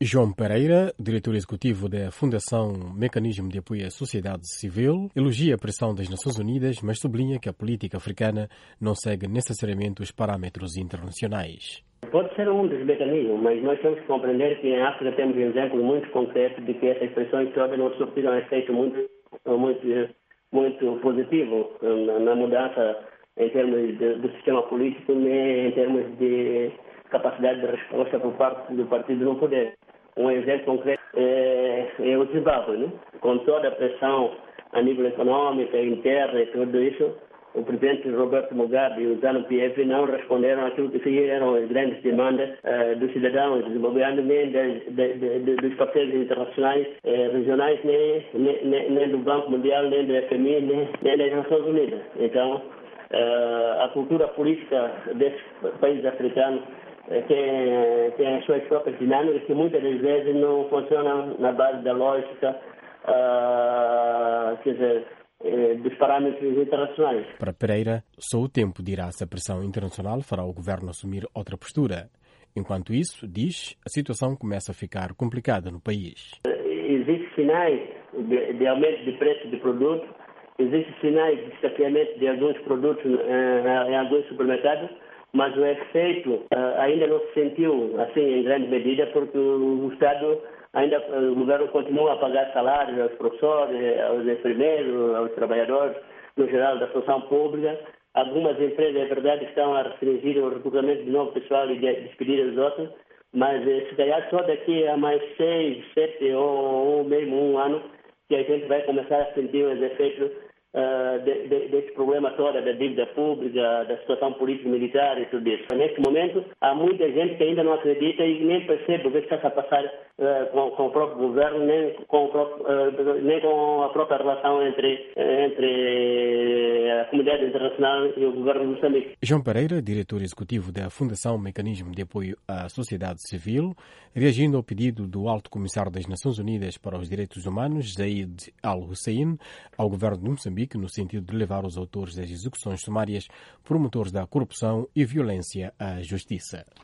João Pereira, diretor executivo da Fundação Mecanismo de Apoio à Sociedade Civil, elogia a pressão das Nações Unidas, mas sublinha que a política africana não segue necessariamente os parâmetros internacionais. Pode ser um dos mecanismos, mas nós temos que compreender que em África temos exemplos muito concretos de que essas pressões todas não surtiram efeito muito positivo na mudança em termos do sistema político, nem em termos de capacidade de resposta por parte do partido no poder. Um exemplo concreto é o Zimbábue, né? Com toda a pressão a nível econômico, interna e tudo isso, o presidente Roberto Mugabe e o ZANU-PF não responderam àquilo que eram as grandes demandas dos cidadãos zimbabueanos, nem dos parceiros internacionais, regionais, nem do Banco Mundial, nem do FMI, nem das Nações Unidas. Então, a cultura política desses países africanos tem as suas próprias dinâmicas que muitas das vezes não funcionam na base da lógica, dos parâmetros internacionais. Para Pereira, só o tempo dirá se a pressão internacional fará o governo assumir outra postura. Enquanto isso, diz, a situação começa a ficar complicada no país. Existem sinais de aumento de preço de produtos, existem sinais de escasseamento de alguns produtos em alguns supermercados, mas o efeito ainda não se sentiu assim em grande medida, porque o Estado o governo continua a pagar salários aos professores, aos enfermeiros, aos trabalhadores, no geral da função pública. Algumas empresas, é verdade, estão a restringir o recrutamento de novo pessoal e despedir os outros, mas se calhar só daqui a mais 6, 7 ou mesmo um ano que a gente vai começar a sentir os efeitos desse problema todo da dívida pública, da situação político-militar e tudo isso. Neste momento, há muita gente que ainda não acredita e nem percebe o que está a passar com o próprio governo, nem com a própria relação entre a comunidade internacional e o governo de Moçambique. João Pereira, diretor executivo da Fundação Mecanismo de Apoio à Sociedade Civil, reagindo ao pedido do Alto Comissário das Nações Unidas para os Direitos Humanos, Zeid Al-Hussein, ao governo de Moçambique, no sentido de levar os autores das execuções sumárias, promotores da corrupção e violência à justiça.